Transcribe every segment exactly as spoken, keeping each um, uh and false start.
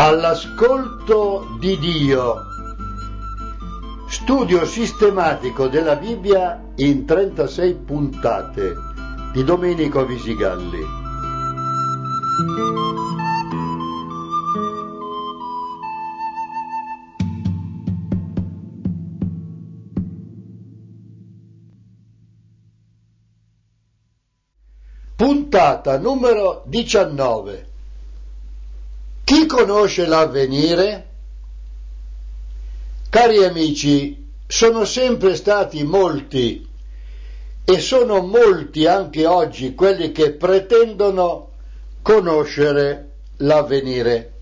All'ascolto di Dio. Studio sistematico della Bibbia in trentasei puntate di Domenico Visigalli. Puntata numero diciannove. Chi conosce l'avvenire? Cari amici, sono sempre stati molti e sono molti anche oggi quelli che pretendono conoscere l'avvenire.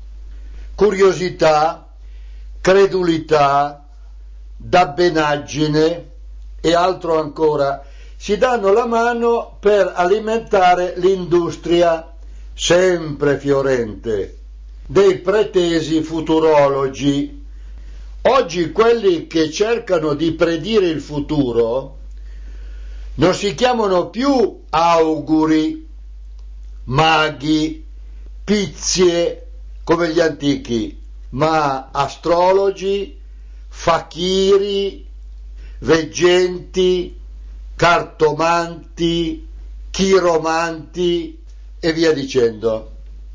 Curiosità, credulità, dabbenaggine e altro ancora si danno la mano per alimentare l'industria sempre fiorente dei pretesi futurologi. Oggi quelli che cercano di predire il futuro non si chiamano più auguri, maghi, pizie come gli antichi, ma astrologi, fakiri, veggenti, cartomanti, chiromanti e via dicendo.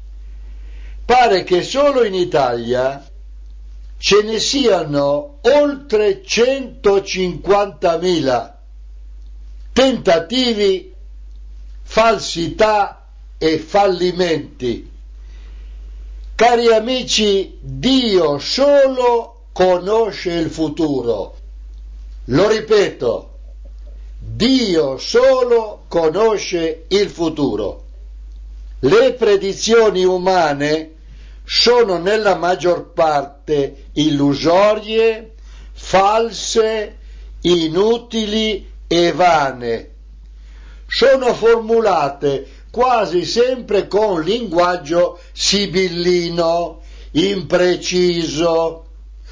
Pare che solo in Italia ce ne siano oltre centocinquantamila tentativi, falsità e fallimenti. Cari amici, Dio solo conosce il futuro. Lo ripeto, Dio solo conosce il futuro. Le predizioni umane sono nella maggior parte illusorie, false, inutili e vane. Sono formulate quasi sempre con linguaggio sibillino, impreciso,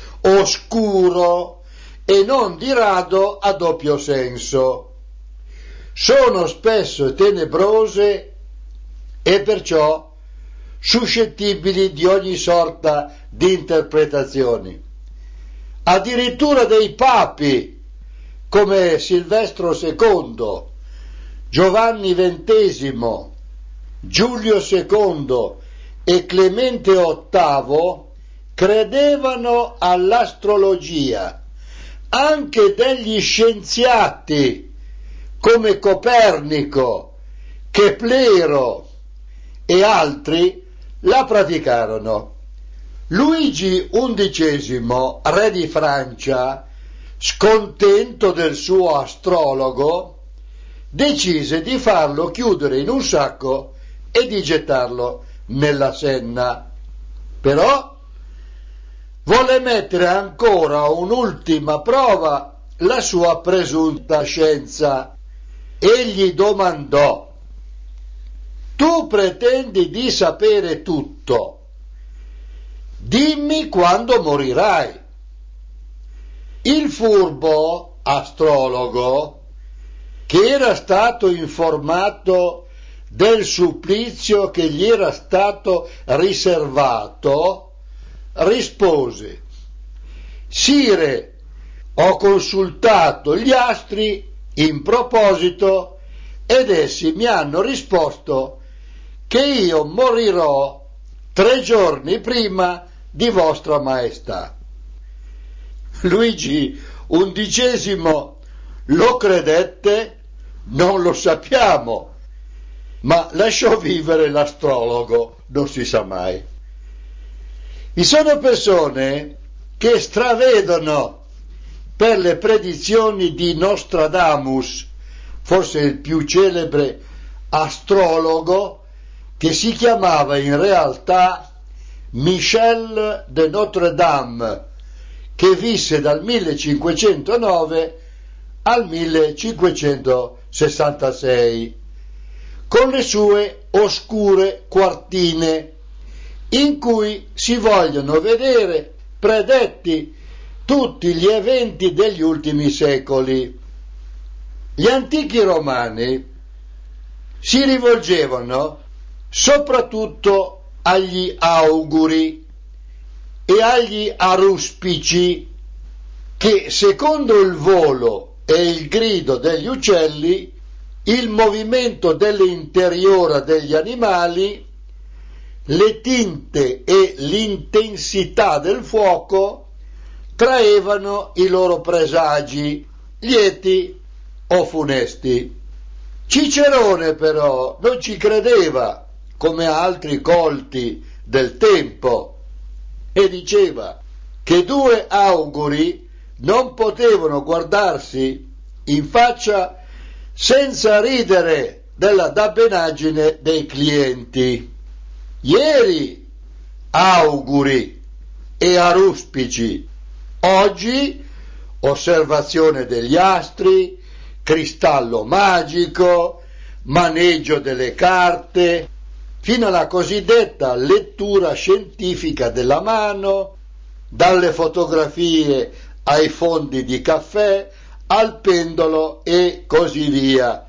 oscuro e non di rado a doppio senso. Sono spesso tenebrose e perciò suscettibili di ogni sorta di interpretazioni. Addirittura dei papi come Silvestro secondo, Giovanni ventesimo, Giulio secondo e Clemente ottavo credevano all'astrologia. Anche degli scienziati come Copernico, Keplero e altri la praticarono. Luigi undicesimo, re di Francia, scontento del suo astrologo, decise di farlo chiudere in un sacco e di gettarlo nella Senna. Però volle mettere ancora un'ultima prova la sua presunta scienza. Egli domandò: tu pretendi di sapere tutto, dimmi quando morirai. Il furbo astrologo, che era stato informato del supplizio che gli era stato riservato, rispose: Sire, ho consultato gli astri in proposito ed essi mi hanno risposto che io morirò tre giorni prima di vostra maestà. Luigi undicesimo lo credette? Non lo sappiamo, ma lasciò vivere l'astrologo, non si sa mai. Vi sono persone che stravedono per le predizioni di Nostradamus, forse il più celebre astrologo, che si chiamava in realtà Michel de Notre Dame, che visse dal millecinquecentonove al millecinquecentosessantasei, con le sue oscure quartine, in cui si vogliono vedere predetti tutti gli eventi degli ultimi secoli. Gli antichi romani si rivolgevano soprattutto agli auguri, e agli aruspici, che secondo il volo e il grido degli uccelli, il movimento dell'interiora degli animali, le tinte e l'intensità del fuoco traevano i loro presagi, lieti o funesti. Cicerone però non ci credeva, come altri colti del tempo, e diceva che due auguri non potevano guardarsi in faccia senza ridere della dabbenaggine dei clienti. Ieri auguri e aruspici, oggi osservazione degli astri, cristallo magico, maneggio delle carte, fino alla cosiddetta lettura scientifica della mano, dalle fotografie ai fondi di caffè, al pendolo e così via.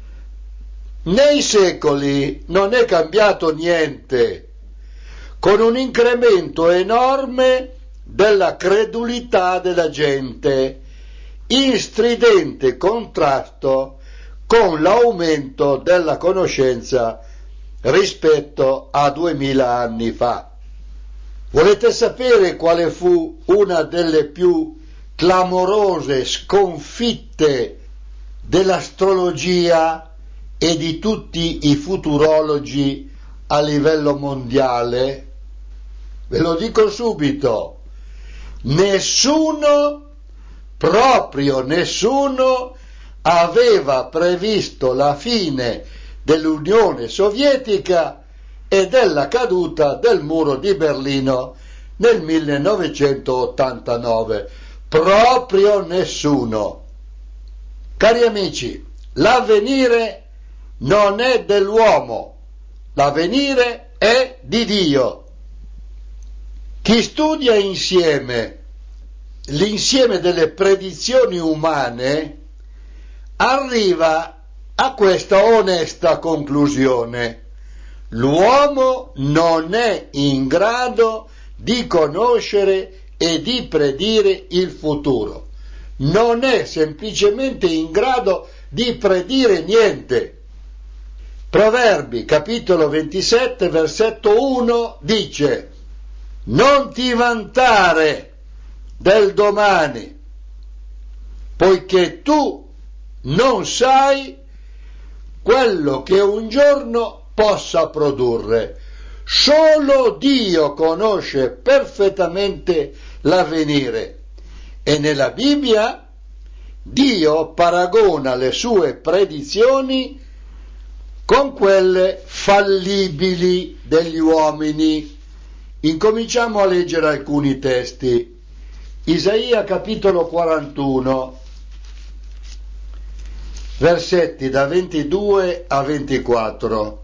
Nei secoli non è cambiato niente, con un incremento enorme della credulità della gente, in stridente contrasto con l'aumento della conoscenza rispetto a duemila anni fa. Volete sapere quale fu una delle più clamorose sconfitte dell'astrologia e di tutti i futurologi a livello mondiale? Ve lo dico subito: nessuno, proprio nessuno, aveva previsto la fine dell'Unione Sovietica e della caduta del muro di Berlino nel millenovecentottantanove. Proprio nessuno. Cari amici, l'avvenire non è dell'uomo, l'avvenire è di Dio. Chi studia insieme l'insieme delle predizioni umane arriva a questa onesta conclusione: l'uomo non è in grado di conoscere e di predire il futuro, non è semplicemente in grado di predire niente. Proverbi capitolo ventisette versetto uno dice: non ti vantare del domani, poiché tu non sai quello che un giorno possa produrre. Solo Dio conosce perfettamente l'avvenire, e nella Bibbia Dio paragona le sue predizioni con quelle fallibili degli uomini. Incominciamo a leggere alcuni testi. Isaia capitolo quarantuno, versetti da ventidue a ventiquattro.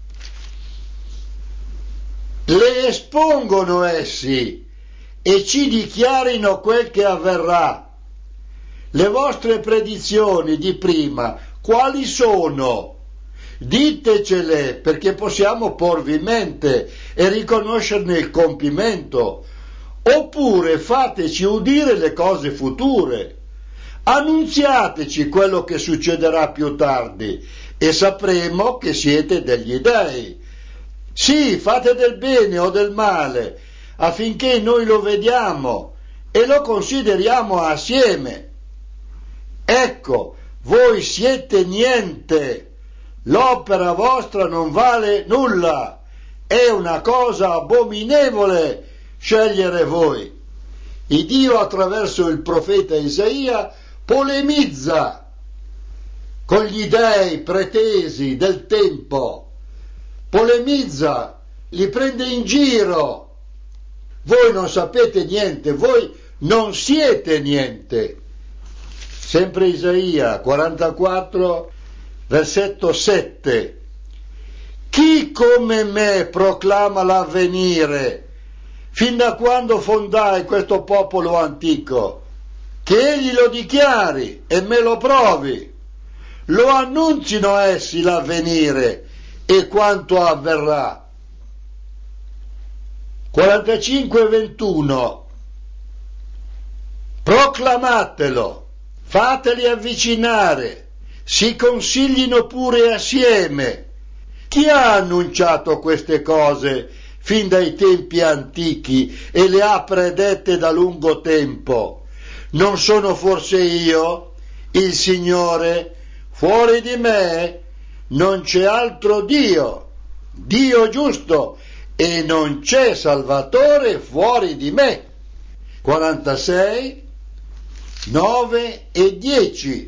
Le espongono essi e ci dichiarino quel che avverrà. Le vostre predizioni di prima quali sono? Ditecele, perché possiamo porvi in mente e riconoscerne il compimento. Oppure fateci udire le cose future. Annunziateci quello che succederà più tardi e sapremo che siete degli dei. Sì, fate del bene o del male, affinché noi lo vediamo e lo consideriamo assieme. Ecco, voi siete niente, l'opera vostra non vale nulla, è una cosa abominevole scegliere voi. Il Dio attraverso il profeta Isaia polemizza con gli dei pretesi del tempo, polemizza, li prende in giro. Voi non sapete niente, voi non siete niente. Sempre Isaia quarantaquattro, versetto sette. Chi come me proclama l'avvenire? Fin da quando fondai questo popolo antico? Che egli lo dichiari e me lo provi. Lo annunzino essi l'avvenire e quanto avverrà. quarantacinque ventuno, proclamatelo, fateli avvicinare, si consiglino pure assieme. Chi ha annunciato queste cose fin dai tempi antichi e le ha predette da lungo tempo? Non sono forse io, il Signore? Fuori di me non c'è altro Dio, Dio giusto, e non c'è Salvatore fuori di me. quarantasei, nove e dieci.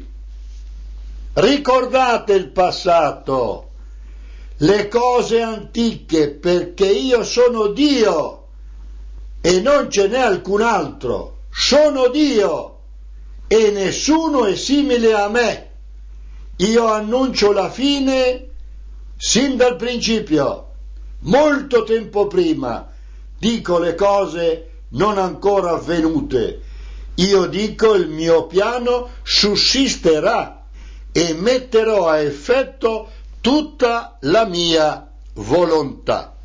Ricordate il passato, le cose antiche, perché io sono Dio e non ce n'è alcun altro. Sono Dio e nessuno è simile a me. Io annuncio la fine sin dal principio, molto tempo prima. Dico le cose non ancora avvenute. Io dico il mio piano sussisterà e metterò a effetto tutta la mia volontà.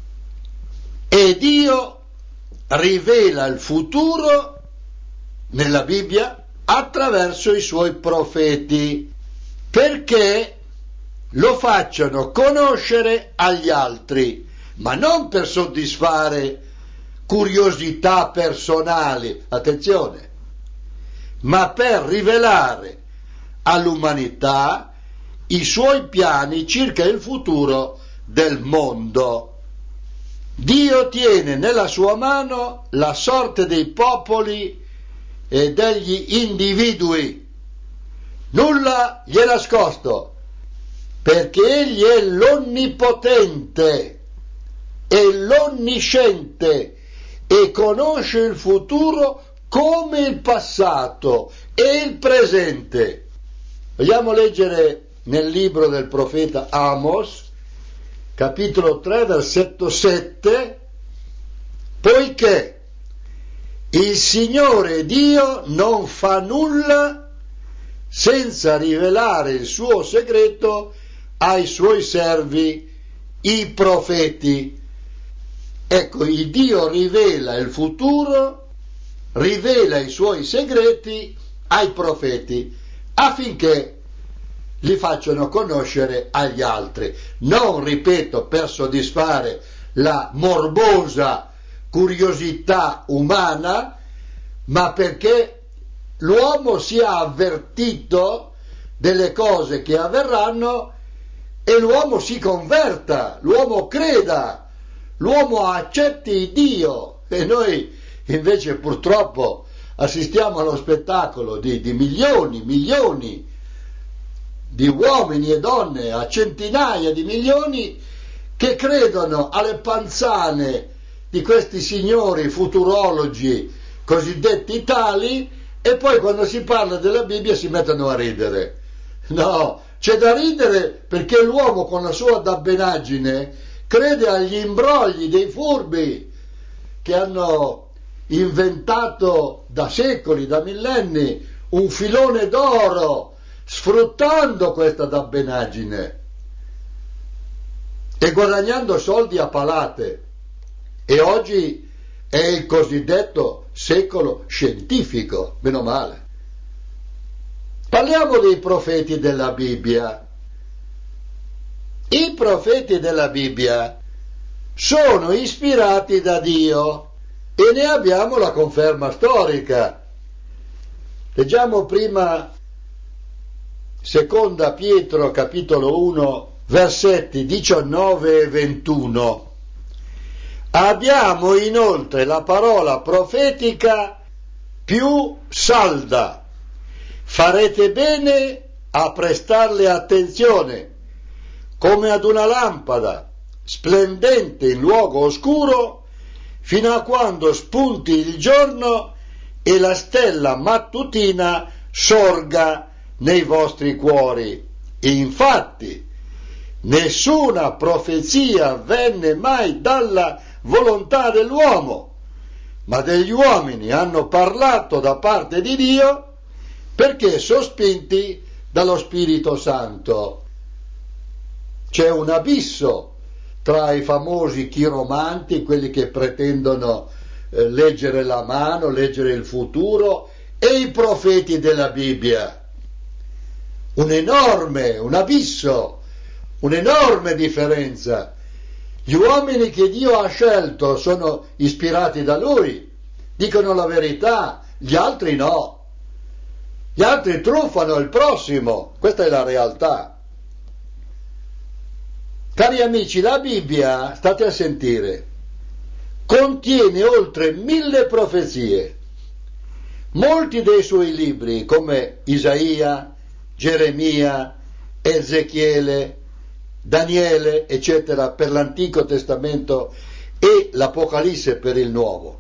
E Dio rivela il futuro nella Bibbia attraverso i suoi profeti, perché lo facciano conoscere agli altri, ma non per soddisfare curiosità personali, attenzione, ma per rivelare all'umanità i suoi piani circa il futuro del mondo. Dio tiene nella sua mano la sorte dei popoli e degli individui. Nulla gli è nascosto, perché egli è l'onnipotente e l'onnisciente e conosce il futuro come il passato e il presente. Vogliamo leggere nel libro del profeta Amos, capitolo tre, versetto sette, poiché il Signore Dio non fa nulla senza rivelare il suo segreto ai suoi servi, i profeti. Ecco, il Dio rivela il futuro, rivela i suoi segreti ai profeti, affinché li facciano conoscere agli altri, non, ripeto, per soddisfare la morbosa curiosità umana, ma perché l'uomo sia avvertito delle cose che avverranno e l'uomo si converta, l'uomo creda, l'uomo accetti Dio. E noi invece purtroppo assistiamo allo spettacolo di, di milioni, milioni di uomini e donne, a centinaia di milioni, che credono alle panzane di questi signori futurologi cosiddetti tali, e poi quando si parla della Bibbia si mettono a ridere. No, c'è da ridere perché l'uomo con la sua dabbenaggine crede agli imbrogli dei furbi che hanno inventato da secoli, da millenni, un filone d'oro, sfruttando questa dabbenaggine e guadagnando soldi a palate. E oggi è il cosiddetto secolo scientifico, meno male. Parliamo dei profeti della Bibbia. I profeti della Bibbia sono ispirati da Dio e ne abbiamo la conferma storica. Leggiamo prima Seconda Pietro capitolo uno versetti diciannove e ventuno. Abbiamo inoltre la parola profetica più salda. Farete bene a prestarle attenzione, come ad una lampada splendente in luogo oscuro, fino a quando spunti il giorno e la stella mattutina sorga nei vostri cuori. Infatti, nessuna profezia venne mai dalla volontà dell'uomo, ma degli uomini hanno parlato da parte di Dio, perché sospinti dallo Spirito Santo. C'è un abisso tra i famosi chiromanti, quelli che pretendono eh, leggere la mano, leggere il futuro, e i profeti della Bibbia. Un enorme, un abisso, un'enorme differenza. Gli uomini che Dio ha scelto sono ispirati da Lui, dicono la verità, gli altri no. Gli altri truffano il prossimo, questa è la realtà. Cari amici, la Bibbia, state a sentire, contiene oltre mille profezie. Molti dei suoi libri, come Isaia, Geremia, Ezechiele, Daniele, eccetera, per l'Antico Testamento e l'Apocalisse per il Nuovo.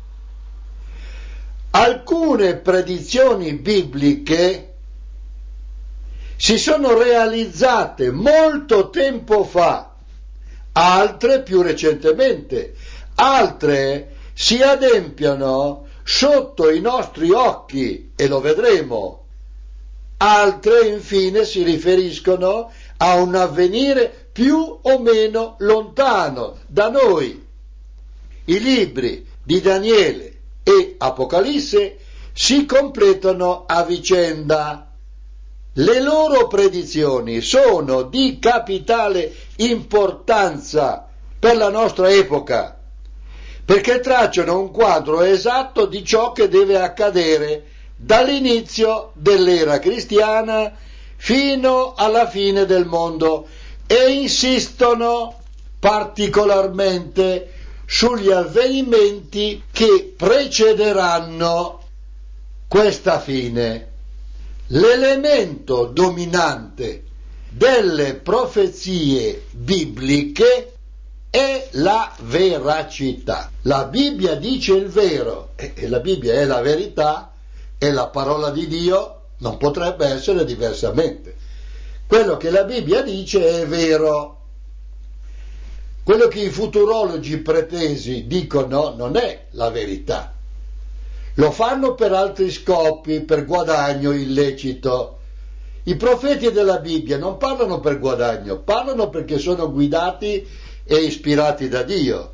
Alcune predizioni bibliche si sono realizzate molto tempo fa, altre più recentemente, altre si adempiono sotto i nostri occhi e lo vedremo, altre infine si riferiscono a un avvenire più o meno lontano da noi. I libri di Daniele e Apocalisse si completano a vicenda. Le loro predizioni sono di capitale importanza per la nostra epoca, perché tracciano un quadro esatto di ciò che deve accadere dall'inizio dell'era cristiana fino alla fine del mondo e insistono particolarmente sugli avvenimenti che precederanno questa fine. L'elemento dominante delle profezie bibliche è la veracità. La Bibbia dice il vero, e la Bibbia è la verità, è la parola di Dio, non potrebbe essere diversamente. Quello che la Bibbia dice è vero. Quello che i futurologi pretesi dicono non è la verità. Lo fanno per altri scopi, per guadagno illecito. I profeti della Bibbia non parlano per guadagno, parlano perché sono guidati e ispirati da Dio.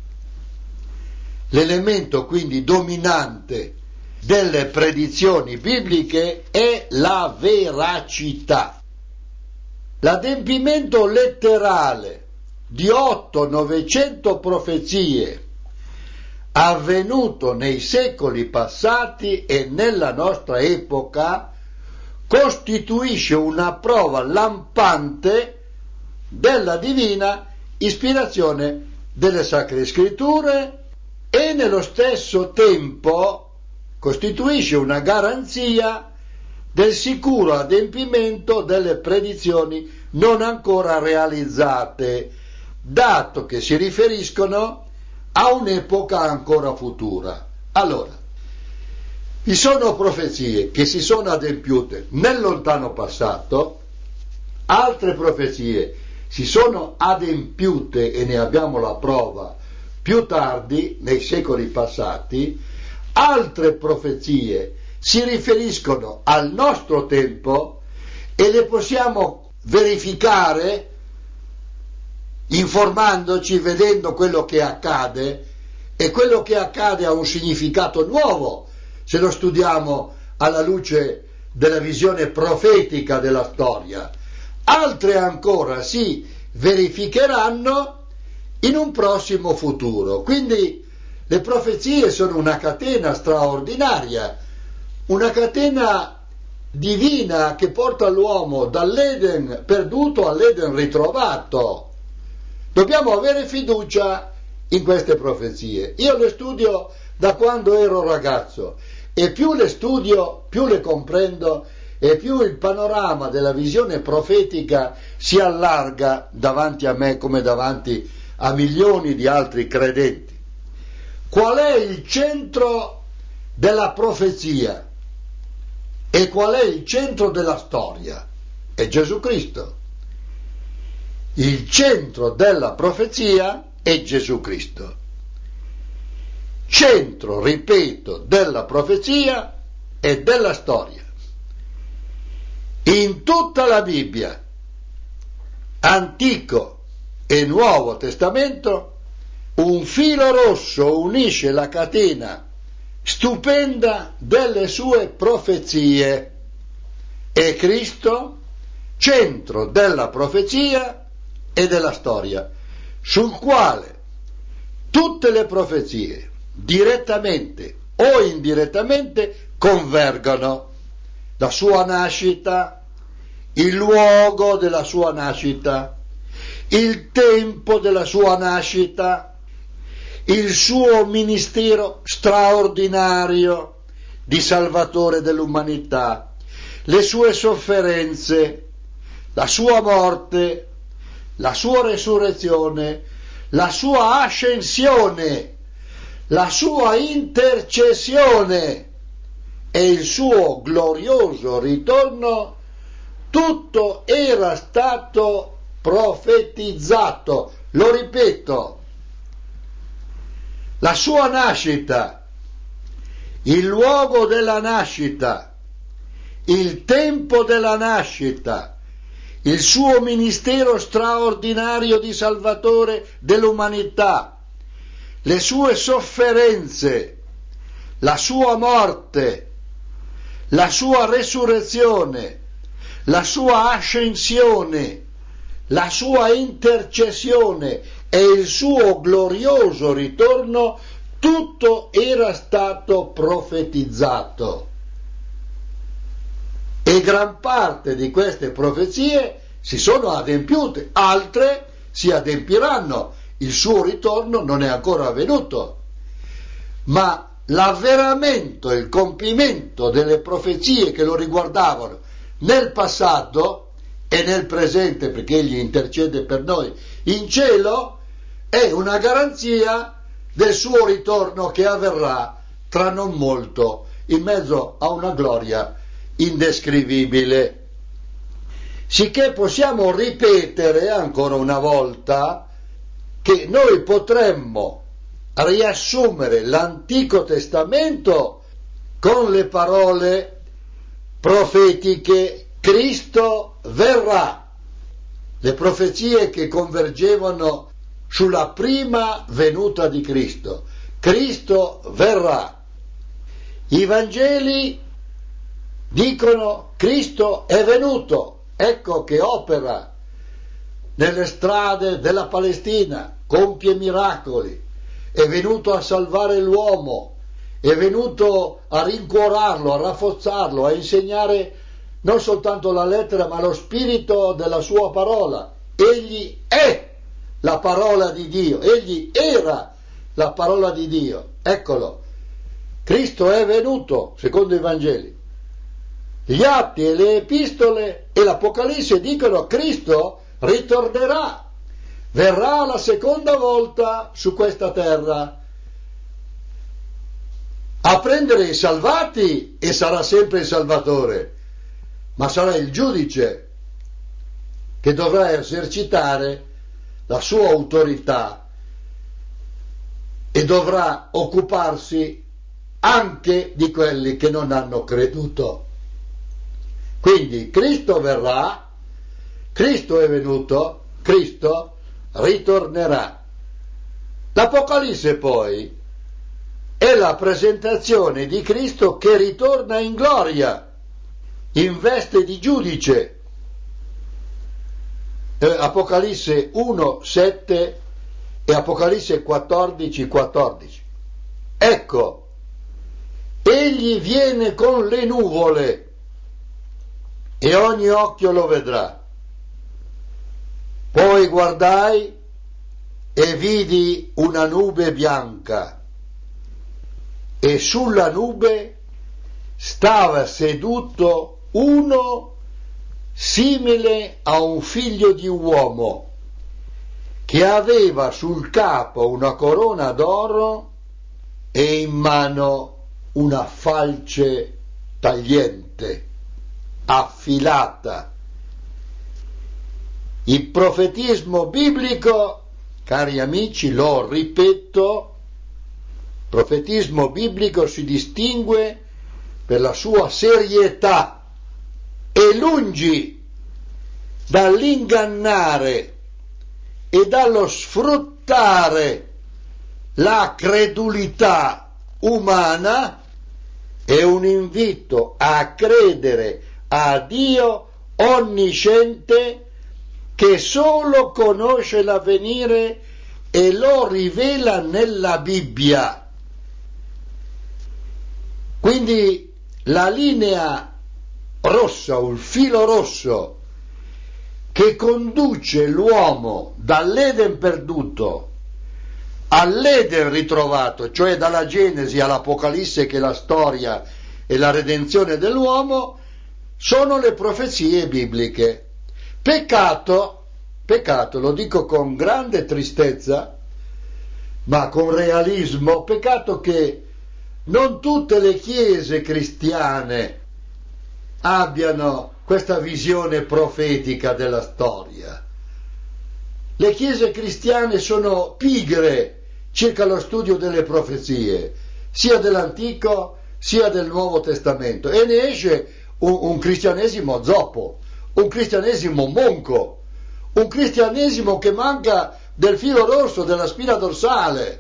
L'elemento quindi dominante delle predizioni bibliche è la veracità. L'adempimento letterale di otto novecento profezie avvenuto nei secoli passati e nella nostra epoca costituisce una prova lampante della divina ispirazione delle Sacre Scritture e nello stesso tempo costituisce una garanzia del sicuro adempimento delle predizioni non ancora realizzate, dato che si riferiscono a un'epoca ancora futura. Allora, vi sono profezie che si sono adempiute nel lontano passato, altre profezie si sono adempiute, e ne abbiamo la prova, più tardi, nei secoli passati, altre profezie si riferiscono al nostro tempo e le possiamo verificare informandoci, vedendo quello che accade, e quello che accade ha un significato nuovo se lo studiamo alla luce della visione profetica della storia. Altre ancora si verificheranno in un prossimo futuro. Quindi le profezie sono una catena straordinaria, una catena divina che porta l'uomo dall'Eden perduto all'Eden ritrovato. Dobbiamo avere fiducia in queste profezie. Io le studio da quando ero ragazzo e più le studio, più le comprendo e più il panorama della visione profetica si allarga davanti a me come davanti a milioni di altri credenti. Qual è il centro della profezia e qual è il centro della storia? È Gesù Cristo. Il centro della profezia è Gesù Cristo. Centro, ripeto, della profezia e della storia. In tutta la Bibbia, Antico e Nuovo Testamento, un filo rosso unisce la catena stupenda delle sue profezie. È Cristo, centro della profezia e della storia, sul quale tutte le profezie, direttamente o indirettamente, convergono. La sua nascita, il luogo della sua nascita, il tempo della sua nascita, il suo ministero straordinario di Salvatore dell'umanità, le sue sofferenze, la sua morte, la sua resurrezione, la sua ascensione, la sua intercessione e il suo glorioso ritorno, tutto era stato profetizzato. Lo ripeto, la sua nascita, il luogo della nascita, il tempo della nascita, il suo ministero straordinario di Salvatore dell'umanità, le sue sofferenze, la sua morte, la sua resurrezione, la sua ascensione, la sua intercessione e il suo glorioso ritorno, tutto era stato profetizzato. E gran parte di queste profezie si sono adempiute, altre si adempiranno. Il suo ritorno non è ancora avvenuto, ma l'avveramento, il compimento delle profezie che lo riguardavano nel passato e nel presente, perché egli intercede per noi in cielo, è una garanzia del suo ritorno che avverrà tra non molto, in mezzo a una gloria indescrivibile. Sicché possiamo ripetere ancora una volta che noi potremmo riassumere l'Antico Testamento con le parole profetiche Cristo verrà, le profezie che convergevano sulla prima venuta di Cristo. Cristo verrà. I Vangeli dicono Cristo è venuto, ecco che opera nelle strade della Palestina, compie miracoli, è venuto a salvare l'uomo, è venuto a rincuorarlo, a rafforzarlo, a insegnare non soltanto la lettera ma lo spirito della sua parola. Egli è la parola di Dio, egli era la parola di Dio. Eccolo, Cristo è venuto, secondo i Vangeli. Gli atti e le epistole e l'Apocalisse dicono Cristo ritornerà, verrà la seconda volta su questa terra a prendere i salvati e sarà sempre il Salvatore, ma sarà il giudice che dovrà esercitare la sua autorità e dovrà occuparsi anche di quelli che non hanno creduto. Quindi Cristo verrà, Cristo è venuto, Cristo ritornerà. L'Apocalisse poi è la presentazione di Cristo che ritorna in gloria, in veste di giudice. Eh, Apocalisse uno, sette e Apocalisse quattordici, quattordici. Ecco, egli viene con le nuvole e ogni occhio lo vedrà. Poi guardai e vidi una nube bianca e sulla nube stava seduto uno simile a un figlio di uomo, che aveva sul capo una corona d'oro e in mano una falce tagliente, affilata. Il profetismo biblico, cari amici, lo ripeto, il profetismo biblico si distingue per la sua serietà e lungi dall'ingannare e dallo sfruttare la credulità umana è un invito a credere a Dio onnisciente che solo conosce l'avvenire e lo rivela nella Bibbia. Quindi la linea rossa o il filo rosso che conduce l'uomo dall'Eden perduto all'Eden ritrovato, cioè dalla Genesi all'Apocalisse, che è la storia e la redenzione dell'uomo, sono le profezie bibliche. Peccato, peccato, lo dico con grande tristezza, ma con realismo, peccato che non tutte le chiese cristiane abbiano questa visione profetica della storia. Le chiese cristiane sono pigre circa lo studio delle profezie, sia dell'Antico sia del Nuovo Testamento, e ne esce un, un cristianesimo zoppo, un cristianesimo monco, un cristianesimo che manca del filo rosso, della spina dorsale.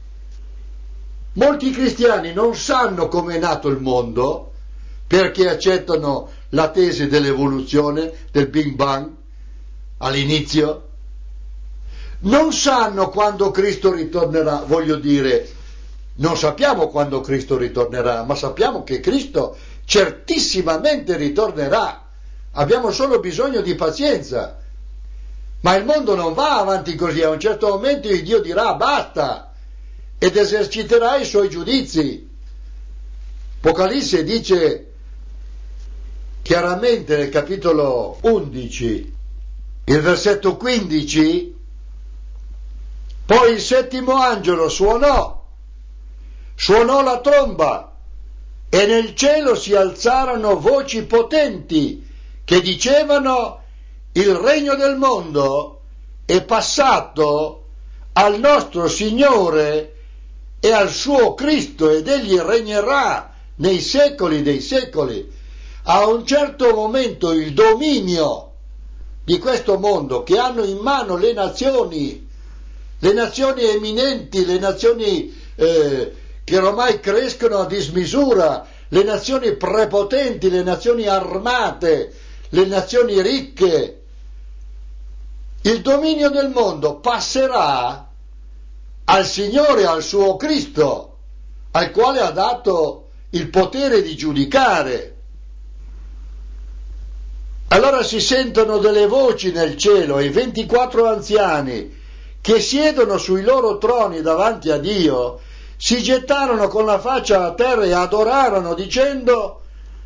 Molti cristiani non sanno come è nato il mondo perché accettano la tesi dell'evoluzione, del Big Bang all'inizio. Non sanno quando Cristo ritornerà, voglio dire, non sappiamo quando Cristo ritornerà, ma sappiamo che Cristo certissimamente ritornerà. Abbiamo solo bisogno di pazienza. Ma il mondo non va avanti così, a un certo momento il Dio dirà basta ed eserciterà i suoi giudizi. Apocalisse dice chiaramente nel capitolo undici, il versetto quindici, poi il settimo angelo suonò, suonò la tromba e nel cielo si alzarono voci potenti che dicevano: il regno del mondo è passato al nostro Signore e al suo Cristo ed egli regnerà nei secoli dei secoli. A un certo momento il dominio di questo mondo, che hanno in mano le nazioni, le nazioni eminenti, le nazioni eh, che ormai crescono a dismisura, le nazioni prepotenti, le nazioni armate, le nazioni ricche, il dominio del mondo passerà al Signore, al suo Cristo, al quale ha dato il potere di giudicare. Allora si sentono delle voci nel cielo e i ventiquattro anziani che siedono sui loro troni davanti a Dio si gettarono con la faccia a terra e adorarono dicendo,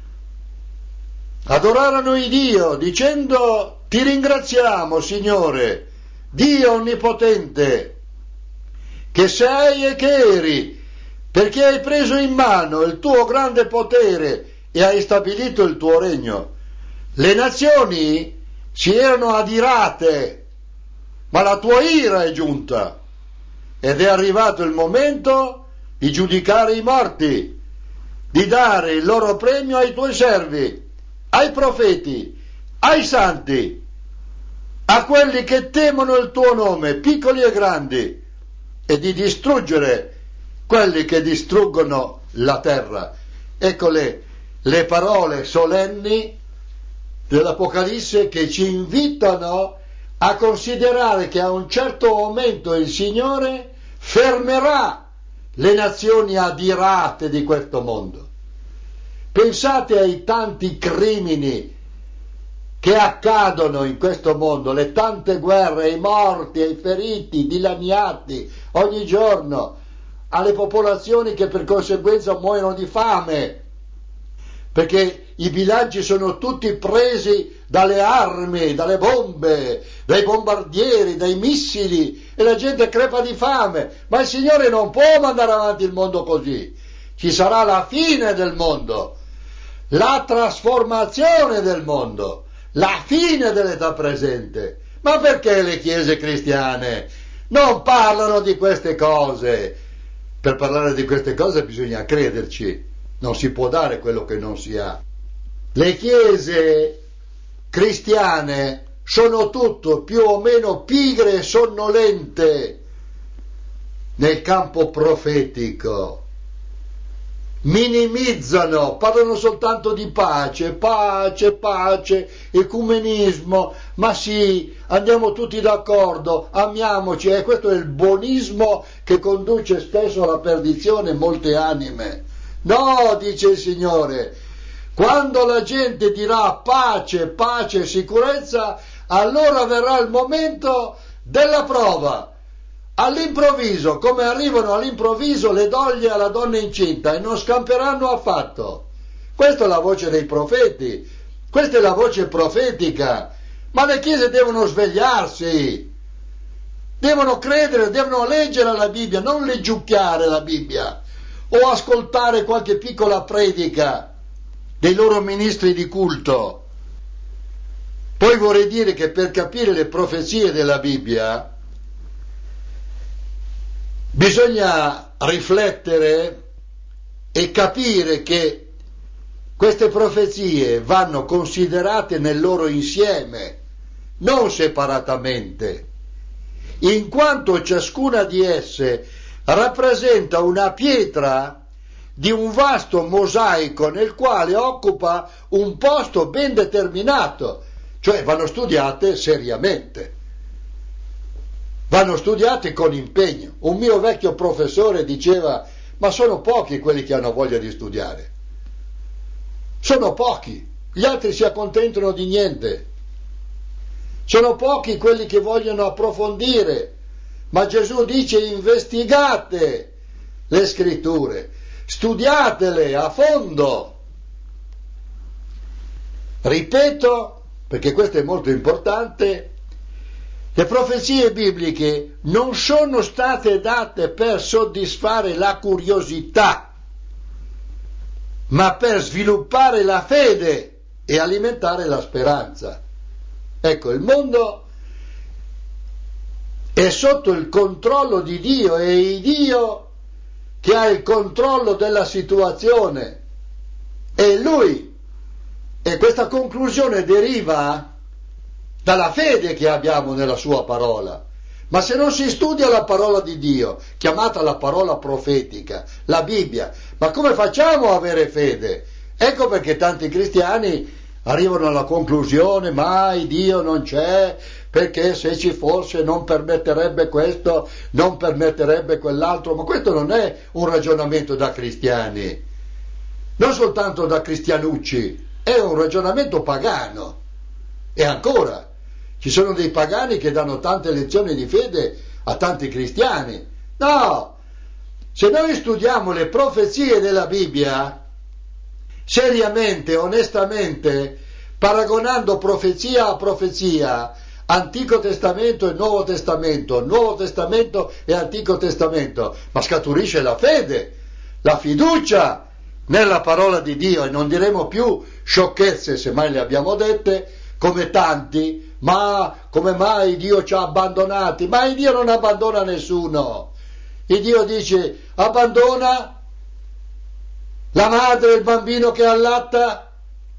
adorarono il Dio dicendo: ti ringraziamo, Signore, Dio onnipotente, che sei e che eri, perché hai preso in mano il tuo grande potere e hai stabilito il tuo regno. Le nazioni si erano adirate, ma la tua ira è giunta ed è arrivato il momento di giudicare i morti, di dare il loro premio ai tuoi servi, ai profeti, ai santi, a quelli che temono il tuo nome, piccoli e grandi, e di distruggere quelli che distruggono la terra. Ecco le, le parole solenni dell'Apocalisse che ci invitano a considerare che a un certo momento il Signore fermerà le nazioni adirate di questo mondo. Pensate ai tanti crimini che accadono in questo mondo, le tante guerre, ai morti, ai feriti, dilaniati ogni giorno, alle popolazioni che per conseguenza muoiono di fame, perché i villaggi sono tutti presi dalle armi, dalle bombe, dai bombardieri, dai missili, e la gente crepa di fame. Ma il Signore non può mandare avanti il mondo così. Ci sarà la fine del mondo, la trasformazione del mondo, la fine dell'età presente. Ma perché le chiese cristiane non parlano di queste cose? Per parlare di queste cose bisogna crederci, non si può dare quello che non si ha. Le chiese cristiane sono tutto più o meno pigre e sonnolente nel campo profetico. Minimizzano, parlano soltanto di pace, pace, pace, ecumenismo, ma sì, andiamo tutti d'accordo, amiamoci, e questo è il buonismo che conduce spesso alla perdizione molte anime. No, dice il Signore, quando la gente dirà pace, pace, sicurezza, allora verrà il momento della prova. All'improvviso, come arrivano all'improvviso le doglie alla donna incinta e non scamperanno affatto. Questa è la voce dei profeti, questa è la voce profetica, ma le chiese devono svegliarsi, devono credere, devono leggere la Bibbia, non leggiucchiare la Bibbia o ascoltare qualche piccola predica dei loro ministri di culto. Poi vorrei dire che per capire le profezie della Bibbia bisogna riflettere e capire che queste profezie vanno considerate nel loro insieme, non separatamente, in quanto ciascuna di esse rappresenta una pietra di un vasto mosaico nel quale occupa un posto ben determinato, cioè vanno studiate seriamente. Vanno studiati con impegno. Un mio vecchio professore diceva, ma sono pochi quelli che hanno voglia di studiare. Sono pochi, gli altri si accontentano di niente. Sono pochi quelli che vogliono approfondire, ma Gesù dice investigate le scritture, studiatele a fondo. Ripeto, perché questo è molto importante, le profezie bibliche non sono state date per soddisfare la curiosità, ma per sviluppare la fede e alimentare la speranza. Ecco, il mondo è sotto il controllo di Dio, è il Dio che ha il controllo della situazione, è Lui, e questa conclusione deriva dalla fede che abbiamo nella sua parola. Ma se non si studia la parola di Dio, chiamata la parola profetica, la Bibbia, ma come facciamo a avere fede? Ecco perché tanti cristiani arrivano alla conclusione, mai Dio non c'è, perché se ci fosse non permetterebbe questo, non permetterebbe quell'altro, ma questo non è un ragionamento da cristiani, non soltanto da cristianucci, è un ragionamento pagano. E ancora, ci sono dei pagani che danno tante lezioni di fede a tanti cristiani. No, se noi studiamo le profezie della Bibbia, seriamente, onestamente, paragonando profezia a profezia, Antico Testamento e Nuovo Testamento, Nuovo Testamento e Antico Testamento, ma scaturisce la fede, la fiducia nella parola di Dio, e non diremo più sciocchezze, se mai le abbiamo dette, come tanti, ma come mai Dio ci ha abbandonati? Ma il Dio non abbandona nessuno. Il Dio dice, abbandona la madre e il bambino che allatta,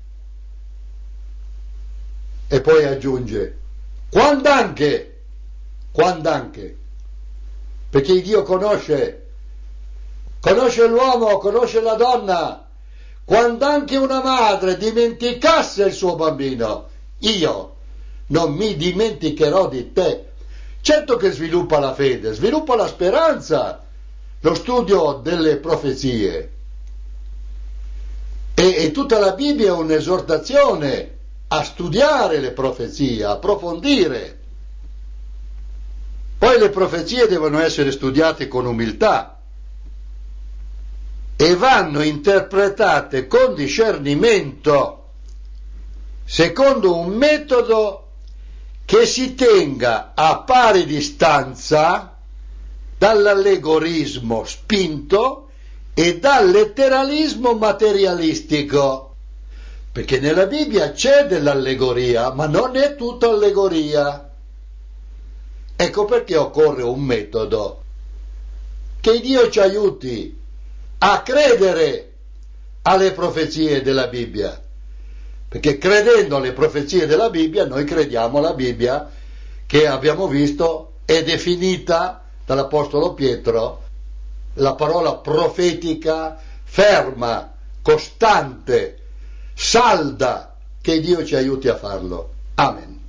e poi aggiunge, quand'anche, quand'anche, perché Dio conosce, conosce l'uomo, conosce la donna, quand'anche una madre dimenticasse il suo bambino, io non mi dimenticherò di te. Certo che sviluppa la fede, sviluppa la speranza, lo studio delle profezie. E, e tutta la Bibbia è un'esortazione a studiare le profezie, a approfondire. Poi le profezie devono essere studiate con umiltà e vanno interpretate con discernimento, secondo un metodo che si tenga a pari distanza dall'allegorismo spinto e dal letteralismo materialistico, perché nella Bibbia c'è dell'allegoria, ma non è tutta allegoria. Ecco perché occorre un metodo. Che Dio ci aiuti a credere alle profezie della Bibbia, perché credendo alle profezie della Bibbia noi crediamo alla Bibbia che abbiamo visto è definita dall'Apostolo Pietro la parola profetica ferma, costante, salda, che Dio ci aiuti a farlo. Amen.